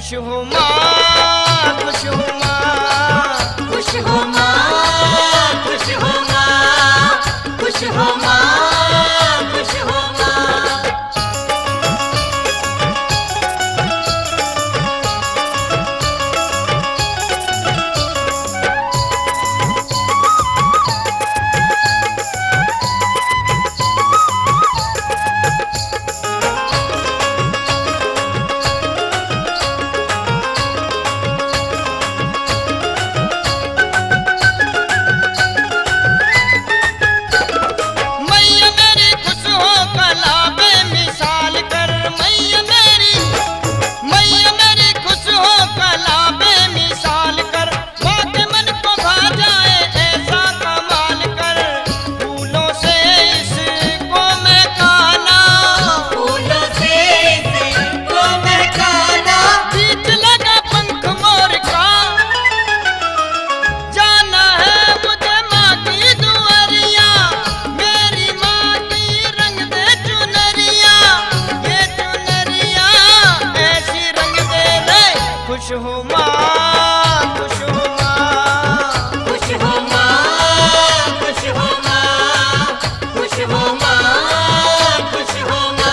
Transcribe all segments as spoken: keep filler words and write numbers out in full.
खुश हो माँ, खुश हो माँ, खुश हो माँ, खुश हो माँ, खुश हो माँ, खुश हो माँ। खुश हो माँ, खुश हो माँ, खुश हो माँ, खुश हो माँ, खुश हो माँ, खुश हो माँ।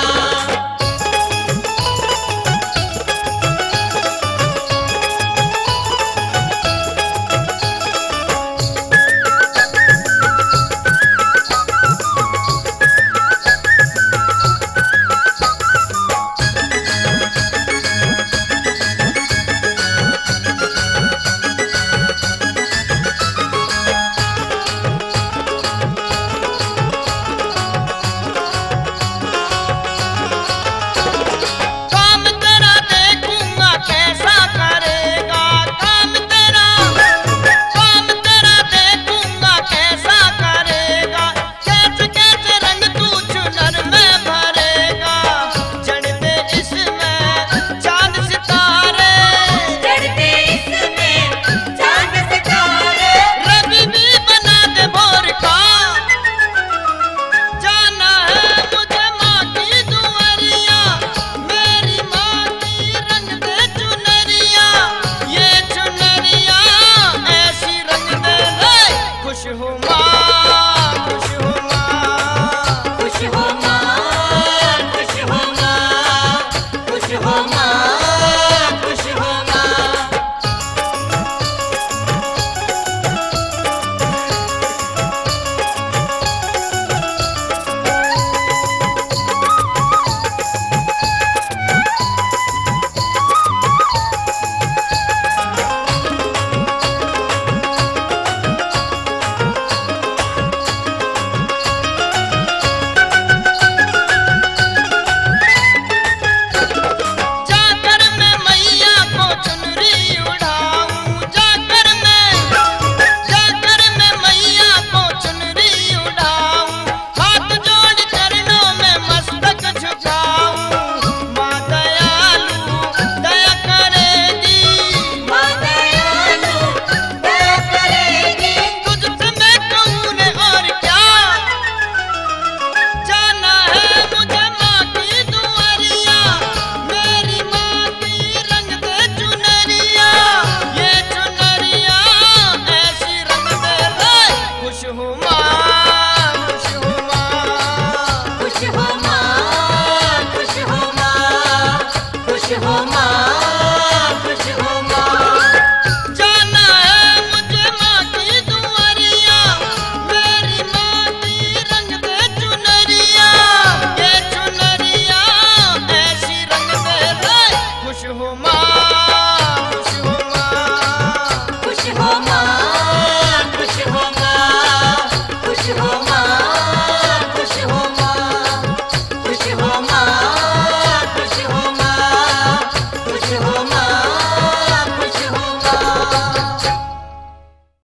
खुश हो माँ, खुश हो माँ, खुश हो माँ, खुश हो माँ, खुश हो माँ, खुश हो माँ। खुश हो माँ।